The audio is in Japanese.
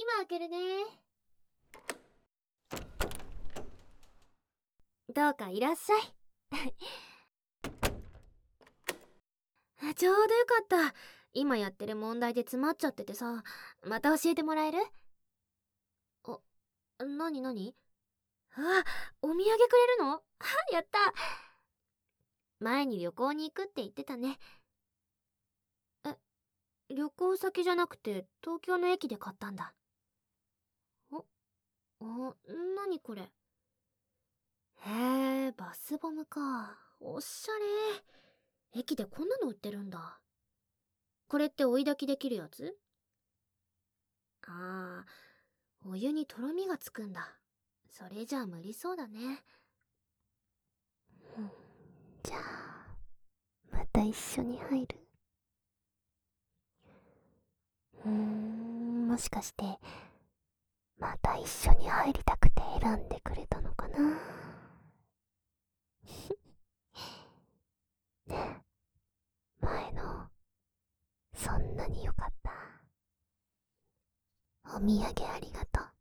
今開けるね。どうかいらっしゃい。ちょうどよかった。今やってる問題で詰まっちゃっててさ、また教えてもらえる？なになに？あ、お土産くれるの？やった。前に旅行に行くって言ってたね。旅行先じゃなくて東京の駅で買ったんだ。なにこれ？へえ、バスボムか。おしゃれ。駅でこんなの売ってるんだ。これって追い炊きできるやつ？ああ、お湯にとろみがつくんだ。それじゃあ無理そうだね。じゃあまた一緒に入る？もしかしてまた一緒に入りたくて選んでくれたのかな？ねえ、前のそんなによかった。お土産ありがとう。